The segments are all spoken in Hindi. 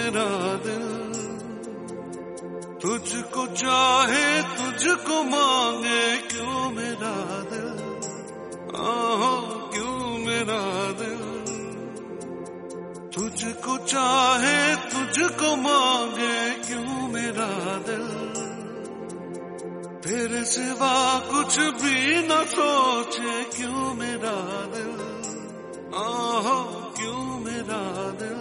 मेरा दिल तुझको चाहे तुझको मांगे, क्यों मेरा दिल क्यों मेरा दिल तुझको चाहे तुझको मांगे, क्यों मेरा दिल तेरे सिवा कुछ भी न सोचे, क्यों मेरा दिल क्यों मेरा दिल।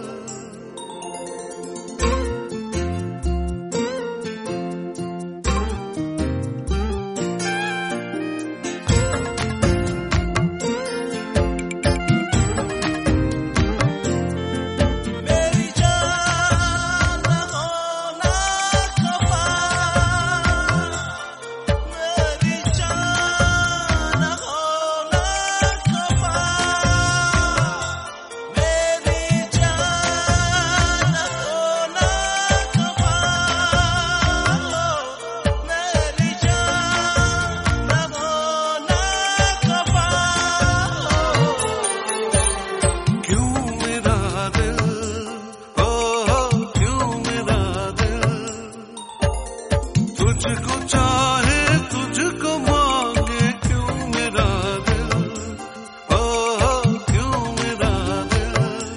तुझको चाहे तुझको मांगे, क्यों मेरा दिल क्यों मेरा दिल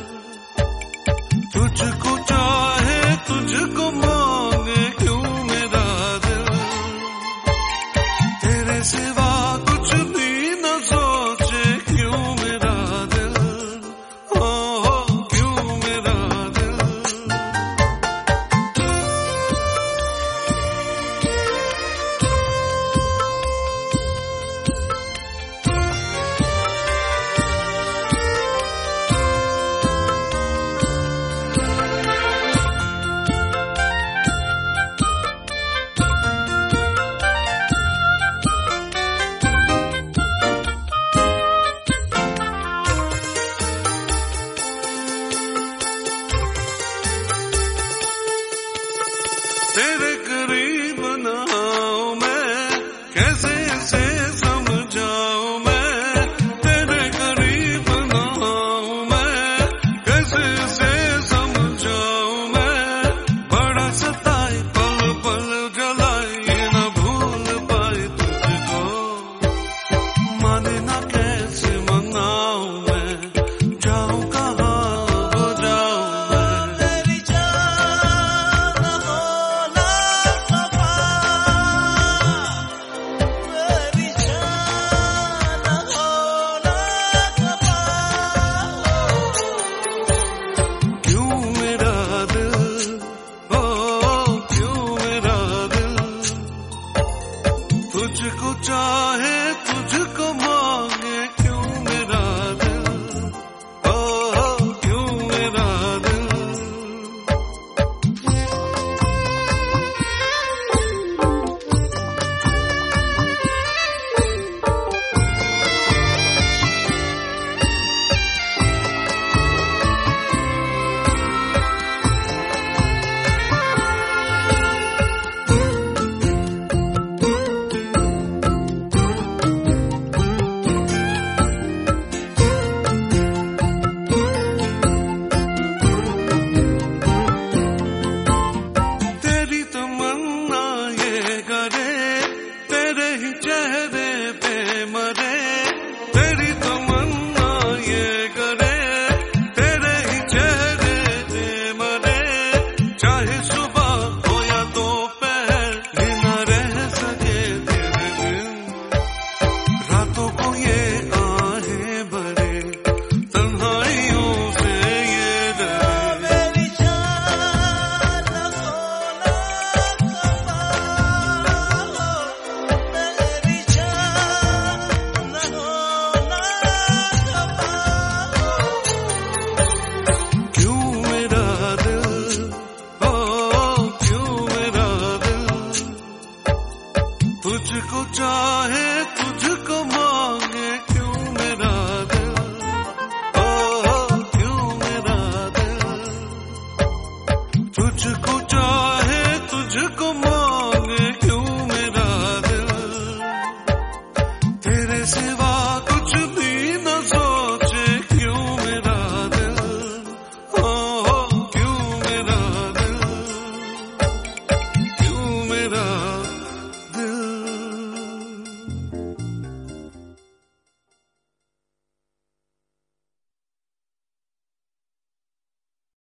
तुझको चाहे तुझको मांगे, क्यों मेरा दिल तेरे सिवा कुछ भी न सोचे, क्यों मेरा दिल क्यों मेरा दिल। तेरे करीब ना आऊं मैं, कैसे इसे समझाऊं मैं, तेरे करीब ना आऊं मैं, कैसे इसे समझाऊं मैं, बड़ा सताए पल पल जलाए, ये न भूल पाए तुझको, माने ना कैसे मनाऊं मैं, जाऊं कहाँ हो जाऊं मैं, तेरी जान हो तुझको चाहे तुझको मांगे, क्यों मेरा दिल क्यों मेरा दिल। चेहरे पे मरे, तेरी तमन्ना ये करे, तेरे ही चेहरे पे मरे, चाहे सुबह हो या दोपहर, ये न रह सके तेरे बिन, रातों को ये आहें भरे, तन्हाइयों से ये डरे, मेरी जान होना तुझको चाहे तुझको मांगे, क्यों मेरा दिल क्यों मेरा दिल तुझको चाहे तुझको मांगे, क्यों मेरा दिल तेरे सिवा